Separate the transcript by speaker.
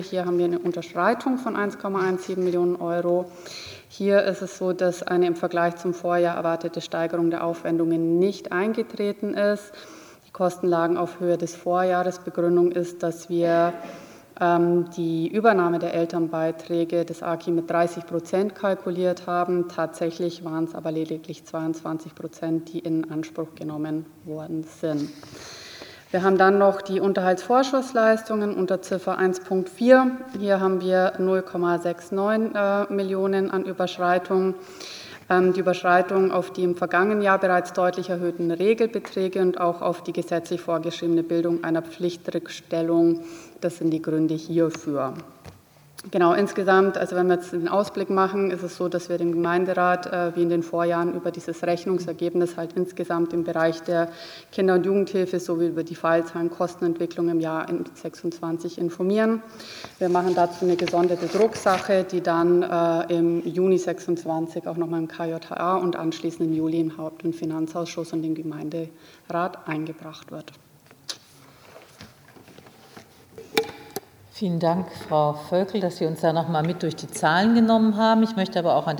Speaker 1: Hier haben wir eine Unterschreitung von 1,17 Millionen Euro. Hier ist es so, dass eine im Vergleich zum Vorjahr erwartete Steigerung der Aufwendungen nicht eingetreten ist. Die Kosten lagen auf Höhe des Vorjahres. Begründung ist, dass wir die Übernahme der Elternbeiträge des AKI mit 30% kalkuliert haben. Tatsächlich waren es aber lediglich 22%, die in Anspruch genommen worden sind. Wir haben dann noch die Unterhaltsvorschussleistungen unter Ziffer 1.4. Hier haben wir 0,69 Millionen an Überschreitung. Die Überschreitung auf die im vergangenen Jahr bereits deutlich erhöhten Regelbeträge und auch auf die gesetzlich vorgeschriebene Bildung einer Pflichtrückstellung. Das sind die Gründe hierfür. Genau, insgesamt, also wenn wir jetzt den Ausblick machen, ist es so, dass wir dem Gemeinderat wie in den Vorjahren über dieses Rechnungsergebnis halt insgesamt im Bereich der Kinder- und Jugendhilfe sowie über die Fallzahlen Kostenentwicklung im Jahr 2026 informieren. Wir machen dazu eine gesonderte Drucksache, die dann im Juni 2026 auch nochmal im KJA und anschließend im Juli im Haupt- und Finanzausschuss und dem Gemeinderat eingebracht wird.
Speaker 2: Vielen Dank, Frau Völkel, dass Sie uns da noch mal mit durch die Zahlen genommen haben. Ich möchte aber auch an